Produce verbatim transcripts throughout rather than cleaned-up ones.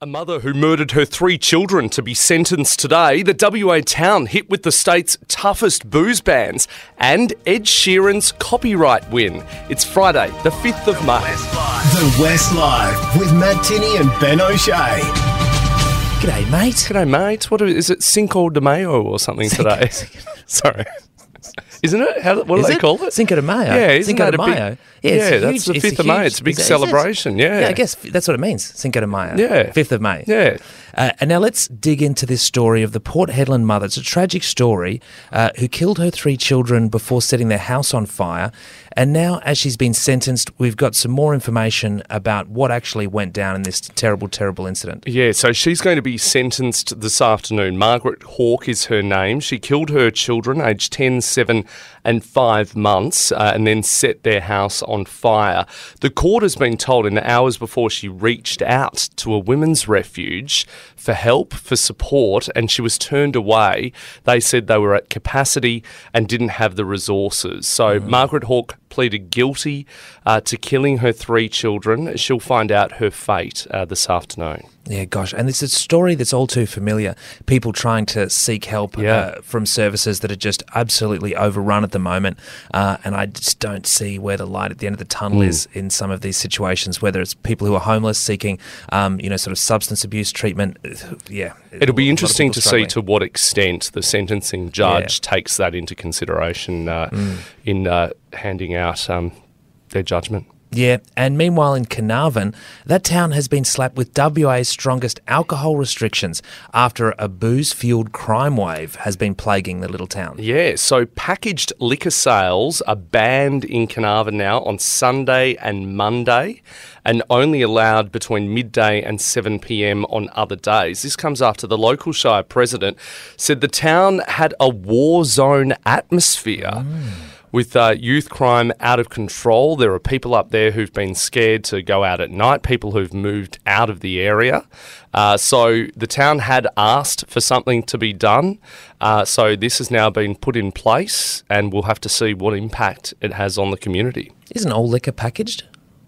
A mother who murdered her three children to be sentenced today. The W A town hit with the state's toughest booze bans. And Ed Sheeran's copyright win. It's Friday, the fifth of May. The West Live with Matt Tinney and Ben O'Shea. G'day, mate. G'day, mate. What is it, Cinco de Mayo or something today? Sorry. Isn't it? How, what do Is they it? call it? Cinco de Mayo. Yeah, isn't Cinco that de a big- Mayo. Yeah, it's that's huge- the fifth of May. It's a big is that- is that- celebration, yeah. Yeah, I guess that's what it means, Cinco de Mayo. Yeah. fifth of May. Yeah. Uh, and now let's dig into this story of the Port Hedland mother. It's a tragic story uh, who killed her three children before setting their house on fire. And now, as she's been sentenced, we've got some more information about what actually went down in this terrible, terrible incident. Yeah, so she's going to be sentenced this afternoon. Margaret Hawke is her name. She killed her children, aged ten, seven and five months, uh, and then set their house on fire. The court has been told in the hours before she reached out to a women's refuge for help, for support, and she was turned away. They said they were at capacity and didn't have the resources. So mm. Margaret Hawke pleaded guilty uh, to killing her three children. She'll find out her fate uh, this afternoon. Yeah, gosh. And it's a story that's all too familiar. People trying to seek help Yeah. uh, from services that are just absolutely overrun at the moment. Uh, and I just don't see where the light at the end of the tunnel Mm. is in some of these situations, whether it's people who are homeless seeking, um, you know, sort of substance abuse treatment. Yeah. It'll be a lot of interesting people to struggling. see to what extent the sentencing judge Yeah. takes that into consideration uh, Mm. in uh, handing out um, their judgment. Yeah, and meanwhile in Carnarvon, that town has been slapped with W A's strongest alcohol restrictions after a booze-fueled crime wave has been plaguing the little town. Yeah, so packaged liquor sales are banned in Carnarvon now on Sunday and Monday and only allowed between midday and seven p.m. on other days. This comes after the local Shire president said the town had a war zone atmosphere. Mm. With uh, youth crime out of control, there are people up there who've been scared to go out at night, people who've moved out of the area. Uh, so the town had asked for something to be done. Uh, so this has now been put in place, and we'll have to see what impact it has on the community. Isn't all liquor packaged?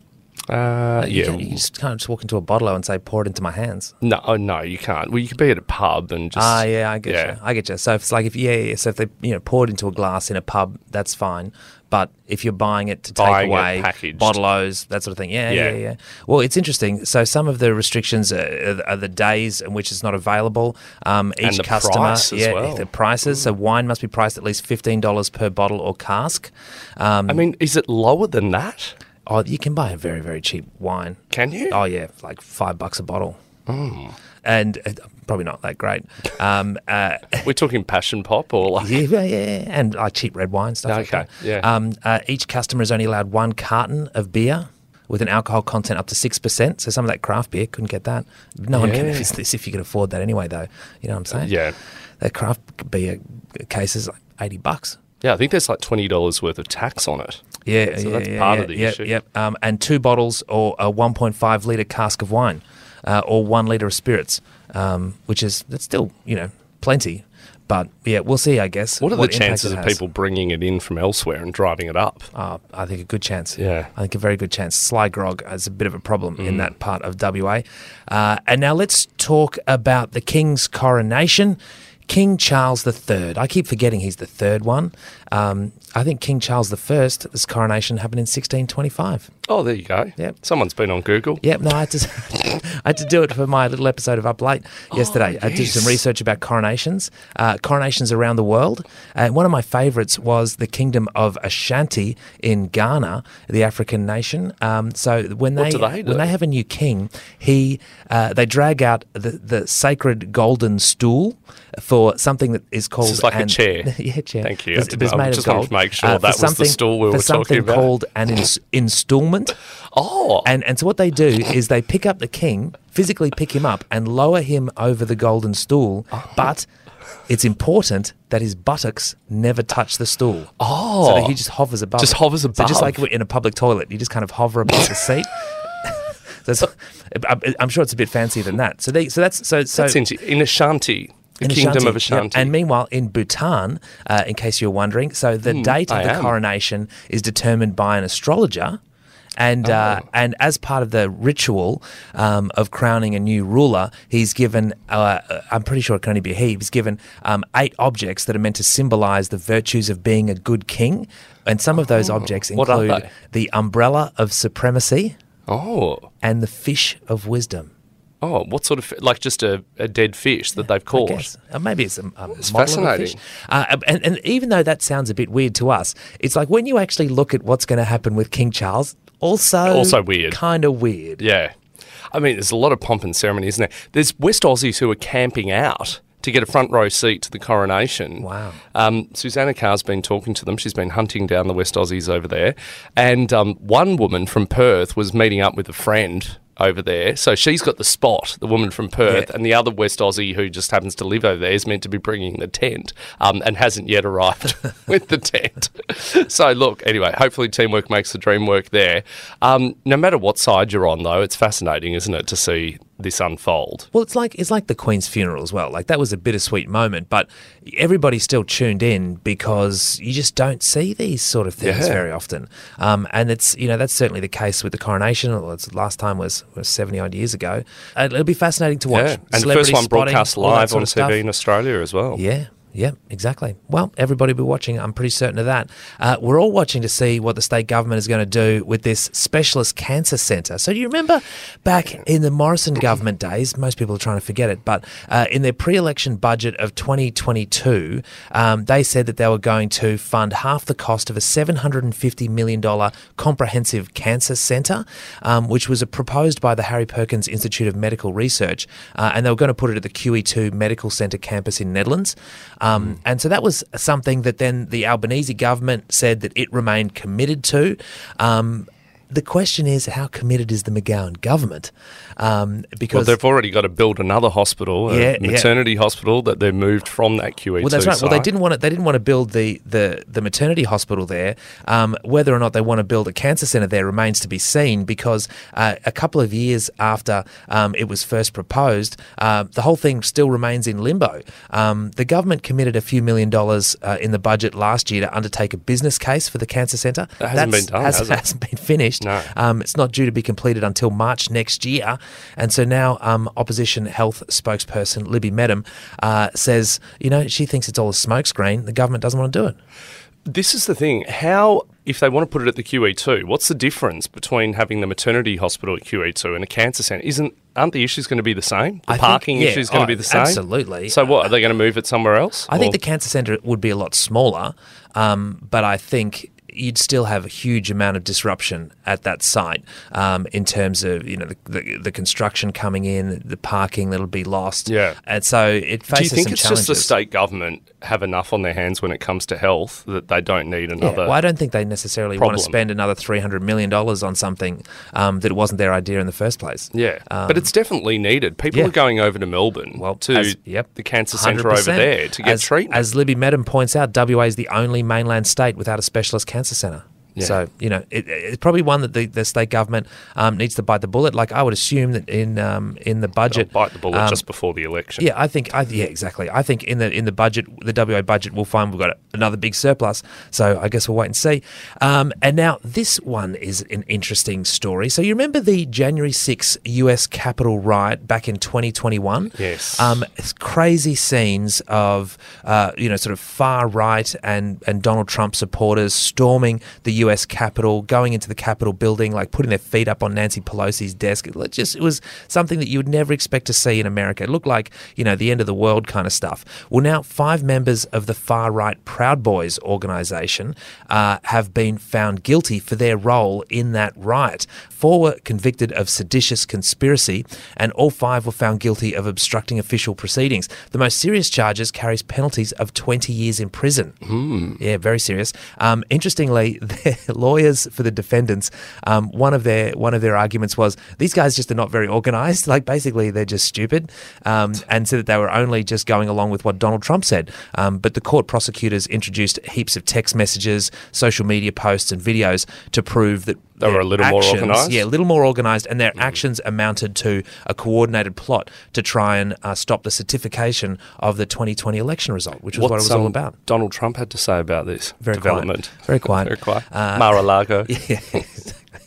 Uh, You, yeah. can, you just can't just walk into a bottle and say, pour it into my hands. No, oh, no, you can't. Well, you could be at a pub and just... Ah, yeah, I get yeah. you. I get you. So if it's like, if yeah, yeah, so if they you know pour it into a glass in a pub, that's fine. But if you're buying it to take Buying it away, packaged. bottle-os, that sort of thing, yeah, yeah, Yeah. yeah, Well, it's interesting. So some of the restrictions are, are the days in which it's not available. Um, each And the customer, price as yeah, well. the prices. So wine must be priced at least fifteen dollars per bottle or cask. Um, I mean, is it lower than that? oh, you can buy a very, very cheap wine. Can you? Oh yeah, like five bucks a bottle. Oh. And uh, probably not that great. Um, uh, We're talking passion pop or like... yeah, yeah, yeah, and like cheap red wine stuff. like Okay, that. yeah. Um, uh, each customer is only allowed one carton of beer with an alcohol content up to six percent. So some of that craft beer couldn't get that. No one can Yeah. have this if you can afford that anyway, though. You know what I'm saying? Yeah. That craft beer case is like eighty bucks. Yeah, I think there's like twenty dollars worth of tax on it. Yeah, So yeah, that's yeah, part yeah, of the yeah, issue. Yep. Um, and two bottles or a one point five litre cask of wine uh, or one litre of spirits, um, which is, that's still, you know, plenty. But, yeah, we'll see, I guess. What are the impact chances it of has. people bringing it in from elsewhere and driving it up? Uh, I think a good chance. Yeah. I think a very good chance. Sly grog is a bit of a problem Mm. in that part of W A. Uh, and now let's talk about the King's coronation. King Charles the Third. I keep forgetting he's the third one. Um, I think King Charles the First, this coronation happened in sixteen twenty-five. Oh, there you go. Yep. Someone's been on Google. Yep, no, I had to, I had to do it for my little episode of Up Late yesterday. Oh, I did yes. some research about coronations, uh, coronations around the world. And one of my favourites was the Kingdom of Ashanti in Ghana, the African nation. Um, so when What they, do they do? when they have a new king, he uh, they drag out the, the sacred golden stool for something that is called This is like a an- chair. yeah, chair. Thank you. It's, I didn't it's know. I made of just wanted gold. to make sure uh, that for was the stool we were for something talking about. called an ins- installment. Oh. And and so what they do is they pick up the king, physically pick him up and lower him over the golden stool, Oh. but it's important that his buttocks never touch the stool. Oh. So that he just hovers above. Just it. hovers So just above. like in a public toilet, you just kind of hover above the seat. So it's- I'm- I'm sure it's a bit fancier than that. So they, so that's so so That's in, in Ashanti, the in Kingdom of Ashanti, yep. Ashanti. And meanwhile, in Bhutan, uh, in case you're wondering, so the Hmm, date of I the am. coronation is determined by an astrologer. And uh, Oh. and as part of the ritual um, of crowning a new ruler, he's given, uh, I'm pretty sure it can only be he, he's given um, eight objects that are meant to symbolise the virtues of being a good king. And some of those objects What are include they? the umbrella of supremacy Oh. and the fish of wisdom. Oh, what sort of, fi- like just a, a dead fish that they've I caught? guess. Uh, maybe it's a, a It's model of a fascinating. fish. Uh, and, and even though that sounds a bit weird to us, it's like when you actually look at what's going to happen with King Charles, also, Also weird. Kind of weird. Yeah. I mean, there's a lot of pomp and ceremony, isn't there? There's West Aussies who are camping out to get a front row seat to the coronation. Wow. Um, Susanna Carr's been talking to them. She's been hunting down the West Aussies over there. And um, one woman from Perth was meeting up with a friend over there. So she's got the spot, the woman from Perth, Yeah. and the other West Aussie who just happens to live over there is meant to be bringing the tent um, and hasn't yet arrived with the tent. So look, anyway, hopefully teamwork makes the dream work there. Um, no matter what side you're on, though, it's fascinating, isn't it, to see this unfold? Well, it's like it's like the Queen's funeral as well. Like that was a bittersweet moment, but everybody still tuned in because you just don't see these sort of things Yeah. very often. Um, and it's you know that's certainly the case with the coronation. Well, it's, last time was, was seventy odd years ago. And it'll be fascinating to watch. Yeah, and the Celebrity first one spotting, broadcast all that live sort on of T V stuff. in Australia as well. Yeah, yeah, exactly. Well, everybody will be watching. I'm pretty certain of that. Uh, we're all watching to see what the state government is going to do with this specialist cancer centre. So do you remember back in the Morrison government days, most people are trying to forget it, but uh, in their pre-election budget of twenty twenty-two, um, they said that they were going to fund half the cost of a seven hundred fifty million dollars comprehensive cancer centre, um, which was proposed by the Harry Perkins Institute of Medical Research, uh, and they were going to put it at the Q E two Medical Centre campus in Netherlands. Um, And so that was something that then the Albanese government said that it remained committed to. Um, the question is, how committed is the McGowan government? Um, Well, because they've already got to build another hospital, a Yeah, yeah. maternity hospital that they've moved from that Q E two Well, that's right. Well, they site. didn't want to. They didn't want to build the the, the maternity hospital there. Um, whether or not they want to build a cancer centre there remains to be seen. Because uh, a couple of years after um, it was first proposed, uh, the whole thing still remains in limbo. Um, the government committed a few million dollars uh, in the budget last year to undertake a business case for the cancer centre. That hasn't That's- been done, has, has it? hasn't been finished. No. Um, it's not due to be completed until March next year. And so now um, opposition health spokesperson Libby Medham uh, says, you know, she thinks it's all a smokescreen. The government doesn't want to do it. This is the thing. How, if they want to put it at the Q E two, what's the difference between having the maternity hospital at Q E two and a cancer centre? Isn't aren't the issues going to be the same? The I think- parking yeah, issue is going oh, to be the same. absolutely. So what? Are they going to move it somewhere else? I think Or- the cancer centre would be a lot smaller, um, but I think you'd still have a huge amount of disruption at that site um, in terms of you know the, the, the construction coming in, the parking that'll be lost. Yeah. And so it faces Do you think some it's challenges. just the state government have enough on their hands when it comes to health that they don't need Yeah, another? well, I don't think they necessarily want to problem. spend another three hundred million dollars on something um, that wasn't their idea in the first place. Yeah, Um, but it's definitely needed. People yeah. are going over to Melbourne Well, to as- yep, the cancer centre over one hundred percent. there to get as, treatment. As Libby Medham points out, W A is the only mainland state without a specialist cancer centre. Yeah. So, you know, it, it's probably one that the, the state government um, needs to bite the bullet. Like, I would assume that in um, in the budget... They'll bite the bullet um, just before the election. Yeah, I think, I, yeah, exactly. I think in the in the budget, the W A budget, we'll find we've got another big surplus. So I guess we'll wait and see. Um, and now this one is an interesting story. So you remember the January sixth U S Capitol riot back in twenty twenty-one? Yes. Um, it's crazy scenes of, uh, you know, sort of far right and, and Donald Trump supporters storming the U S Capitol, going into the Capitol building, like putting their feet up on Nancy Pelosi's desk. It just it was something that you would never expect to see in America. It looked like, you know, the end of the world kind of stuff. Well, now five members of the far right Proud Boys organisation uh, have been found guilty for their role in that riot. Four were convicted of seditious conspiracy, and all five were found guilty of obstructing official proceedings. The most serious charges carries penalties of twenty years in prison. Mm. Yeah, very serious. Um, interestingly, their lawyers for the defendants, um, one of their one of their arguments was these guys just are not very organised. Like basically, they're just stupid, um, and said that they were only just going along with what Donald Trump said. Um, but the court prosecutors introduced heaps of text messages, social media posts, and videos to prove that They were their a little more actions- organised? Yeah, a little more organised, and their actions amounted to a coordinated plot to try and uh, stop the certification of the twenty twenty election result, which was what it was um, all about. Donald Trump had to say about this Very development. quiet. Very quiet. Very quiet. Uh, Mar-a-Lago. Yeah.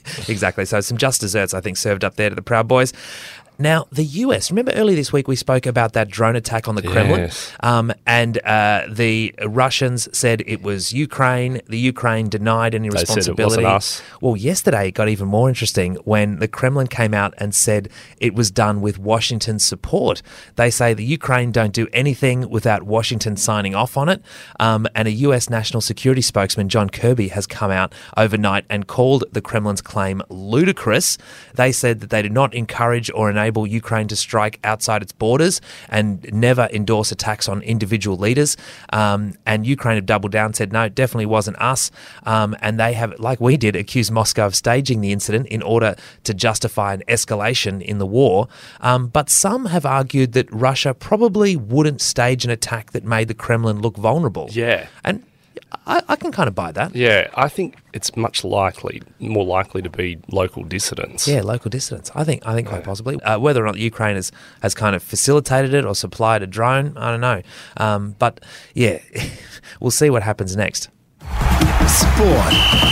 Exactly. So some just desserts, I think, served up there to the Proud Boys. Now, the U S, remember earlier this week we spoke about that drone attack on the Kremlin? Yes. Um, and uh, the Russians said it was Ukraine. The Ukraine denied any They responsibility. said it wasn't us. Well, yesterday it got even more interesting when the Kremlin came out and said it was done with Washington's support. They say the Ukraine don't do anything without Washington signing off on it. Um, and a U S national security spokesman, John Kirby, has come out overnight and called the Kremlin's claim ludicrous. They said that they did not encourage or enable Ukraine to strike outside its borders and never endorse attacks on individual leaders. Um, and Ukraine have doubled down, said, no, it definitely wasn't us. Um, and they have, like we did, accused Moscow of staging the incident in order to justify an escalation in the war. Um, but some have argued that Russia probably wouldn't stage an attack that made the Kremlin look vulnerable. Yeah. And I, I can kind of buy that. Yeah, I think it's much likely, more likely to be local dissidents. Yeah, local dissidents. I think I think quite possibly. Uh, whether or not Ukraine has, has kind of facilitated it or supplied a drone, I don't know. Um, but yeah, we'll see what happens next. Sport.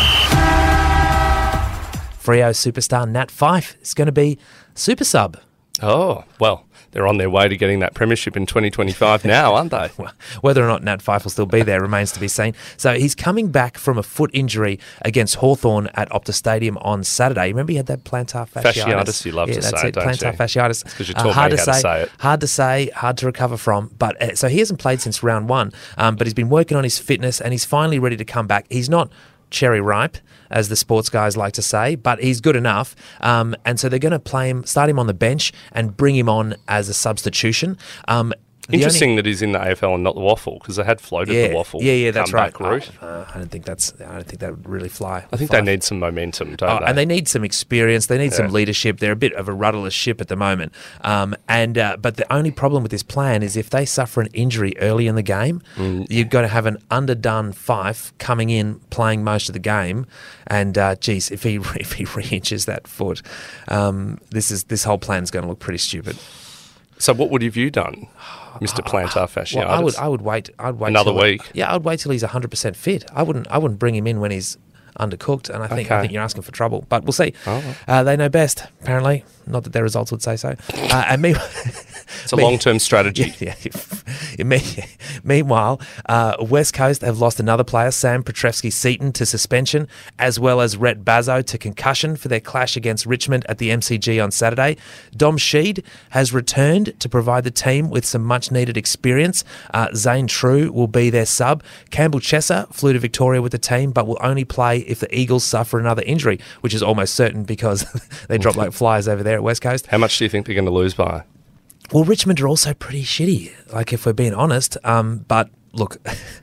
Freo superstar Nat Fyfe is going to be super sub. Oh, well, they're on their way to getting that premiership in twenty twenty-five now, aren't they? Well, whether or not Nat Fyfe will still be there remains to be seen. So he's coming back from a foot injury against Hawthorn at Optus Stadium on Saturday. Remember he had that plantar fasciitis? Fasciitis, you love yeah, to that's say, it, don't plantar you? fasciitis. It's 'cause you taught me hard how to to say, say it. Hard to say, hard to recover from. But uh, so he hasn't played since round one, um, but he's been working on his fitness and he's finally ready to come back. He's not cherry ripe, as the sports guys like to say, but he's good enough. Um, and so they're going to play him, start him on the bench and bring him on as a substitution. Um, the Interesting only- that he's in the A F L and not the waffle, because they had floated yeah, the waffle. Yeah, yeah, that's right. comeback route. Uh, I don't think that's. I don't think that would really fly. I think fly. they need some momentum, don't Oh, they? and they need some experience. They need Yeah. some leadership. They're a bit of a rudderless ship at the moment. Um, and uh, but the only problem with this plan is if they suffer an injury early in the game, Mm. you've got to have an underdone Fyfe coming in playing most of the game. And uh, geez, if he if he re-injures that foot, um, this is this whole plan is going to look pretty stupid. So what would have you done, Mister Plantar fasciitis? Well, I would I would wait. I'd wait Another till, week? Yeah, I'd wait till he's one hundred percent fit. I wouldn't I wouldn't bring him in when he's undercooked, and I think I Okay. think you're asking for trouble. But we'll see. Oh. Uh, they know best, apparently. Not that their results would say so. Uh, and me, It's a long-term strategy. yeah, yeah. Me- Meanwhile, uh, West Coast have lost another player, Sam Petrevsky-Seton, to suspension, as well as Rhett Bazzo to concussion for their clash against Richmond at the M C G on Saturday. Dom Sheed has returned to provide the team with some much-needed experience. Uh, Zane True will be their sub. Campbell Chesser flew to Victoria with the team, but will only play if the Eagles suffer another injury, which is almost certain because they drop like flies over there at West Coast. How much do you think they're going to lose by? Well, Richmond are also pretty shitty, like if we're being honest. Um, but look,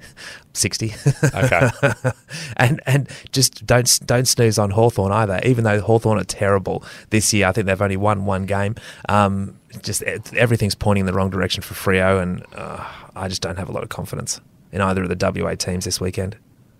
sixty. Okay. and and just don't don't snooze on Hawthorn either. Even though Hawthorn are terrible this year, I think they've only won one game. Um, just everything's pointing in the wrong direction for Freo, and uh, I just don't have a lot of confidence in either of the W A teams this weekend.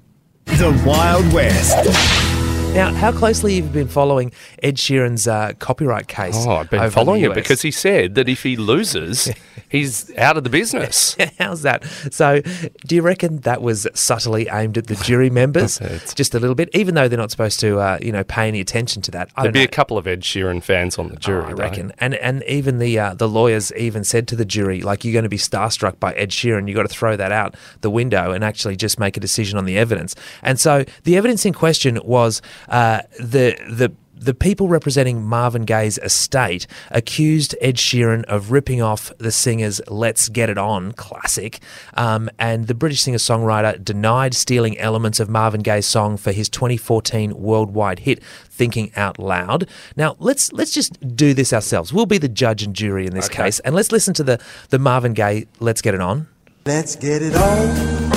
The Wild West. Now, how closely have you been following Ed Sheeran's uh, copyright case? Oh, I've been over in following the it U S? because he said that if he loses, he's out of the business. How's that? So, do you reckon that was subtly aimed at the jury members, It's- just a little bit, even though they're not supposed to, uh, you know, pay any attention to that? I There'd don't be know. a couple of Ed Sheeran fans on the jury, Oh, I though. reckon, and and even the uh, the lawyers even said to the jury, like, you're going to be starstruck by Ed Sheeran, you got to throw that out the window and actually just make a decision on the evidence. And so the evidence in question was uh, the the. The people representing Marvin Gaye's estate accused Ed Sheeran of ripping off the singer's Let's Get It On classic, um, and the British singer-songwriter denied stealing elements of Marvin Gaye's song for his twenty fourteen worldwide hit, Thinking Out Loud. Now, let's let's just do this ourselves. We'll be the judge and jury in this Okay. case, and let's listen to the, the Marvin Gaye Let's Get It On. Let's get it on.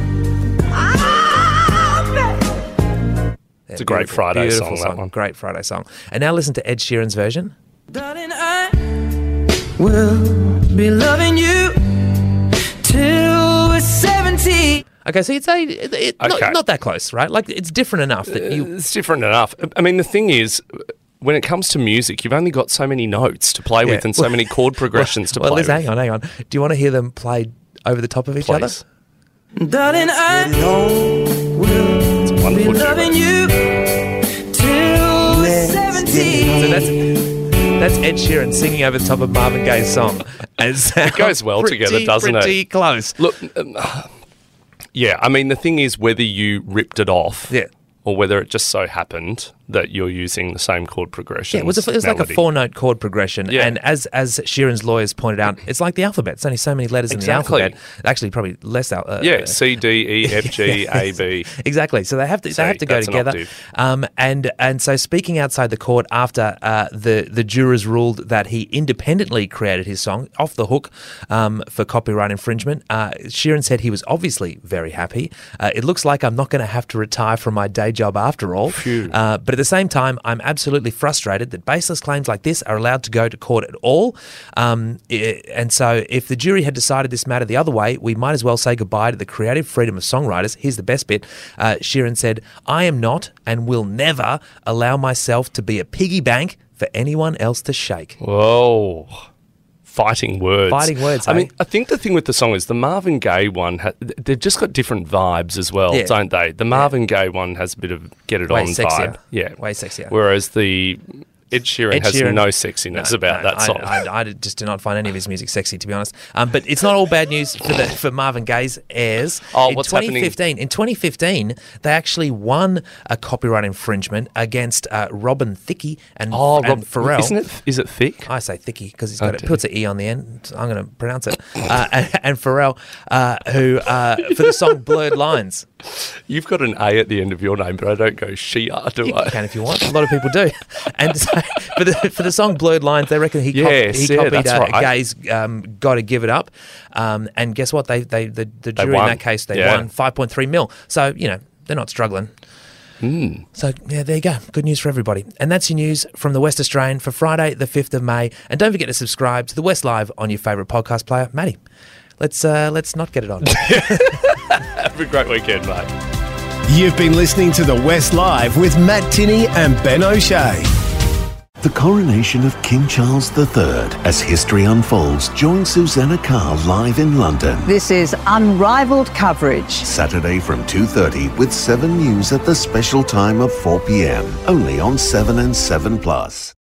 It's a great Beautiful, Friday beautiful song, that one. Great Friday song. And now listen to Ed Sheeran's version. Darling, I will be loving you till we're seventy. Okay, so you'd say it, it, Okay. not, not that close, right? Like, it's different enough that you... It's different enough. I mean, the thing is, when it comes to music, you've only got so many notes to play Yeah. with and so many chord progressions to well, play Liz, with. hang on, hang on. Do you want to hear them played over the top of each Please. other? Darling, I will be Wonderful loving duet. you till seventy. So that's that's Ed Sheeran singing over the top of Marvin Gaye's song. And it goes well pretty, together, doesn't it? Pretty close. Look, um, yeah, I mean, the thing is whether you ripped it off Yeah. or whether it just so happened that you're using the same chord progression. Yeah, it was, a, it was like a four-note chord progression. Yeah. And as as Sheeran's lawyers pointed out, it's like the alphabet. It's only so many letters Exactly. in the alphabet. Actually, probably less. Al- uh, Yeah, C, D, E, F, G, A, B. Exactly. So they have to See, they have to go that's an together. octave. Um, and and so speaking outside the court after uh, the the jurors ruled that he independently created his song off the hook um, for copyright infringement, uh, Sheeran said he was obviously very happy. Uh, it looks like I'm not going to have to retire from my day job after all. Uh, but at the same time, I'm absolutely frustrated that baseless claims like this are allowed to go to court at all. Um, i- and so if the jury had decided this matter the other way, we might as well say goodbye to the creative freedom of songwriters. Here's the best bit. Uh, Sheeran said, I am not and will never allow myself to be a piggy bank for anyone else to shake. Whoa. Fighting words. Fighting words, I eh? mean, I think the thing with the song is the Marvin Gaye one, ha- they've just got different vibes as well, Yeah. don't they? The Marvin Gaye one has a bit of get it Way on sexier. vibe. Yeah. Way sexier. Whereas the Ed Sheeran Ed has Sheeran- no sexiness No, about no, that song. I, I, I just do not find any of his music sexy, to be honest. Um, but it's not all bad news for the for Marvin Gaye's heirs. Oh, in what's twenty fifteen, In twenty fifteen, they actually won a copyright infringement against uh, Robin Thicke and, oh, and Rob, Pharrell. Isn't it? Is it thick? I say Thicke because he's got Oh, it dear. puts an E on the end. So I'm going to pronounce it. Uh, and, and Pharrell, uh, who uh, for the song "Blurred Lines." You've got an A at the end of your name, but I don't go Shia, do You I? can if you want. A lot of people do. And so for the for the song "Blurred Lines," they reckon he, cop- Yes, he yeah, copied that's uh, right. Gaye's um, "Got to Give It Up," um, and guess what? They they the, the jury in won. that case they Yeah. won five point three mil. So you know they're not struggling. Hmm. So yeah, there you go. Good news for everybody. And that's your news from the West Australian for Friday, the fifth of May. And don't forget to subscribe to the West Live on your favourite podcast player, Matty. Let's uh, let's not get it on. Have a great weekend, mate. You've been listening to The West Live with Matt Tinney and Ben O'Shea. The coronation of King Charles the Third. As history unfolds, join Susanna Carr live in London. This is unrivaled coverage. Saturday from two thirty with seven News at the special time of four p.m. Only on seven and seven plus.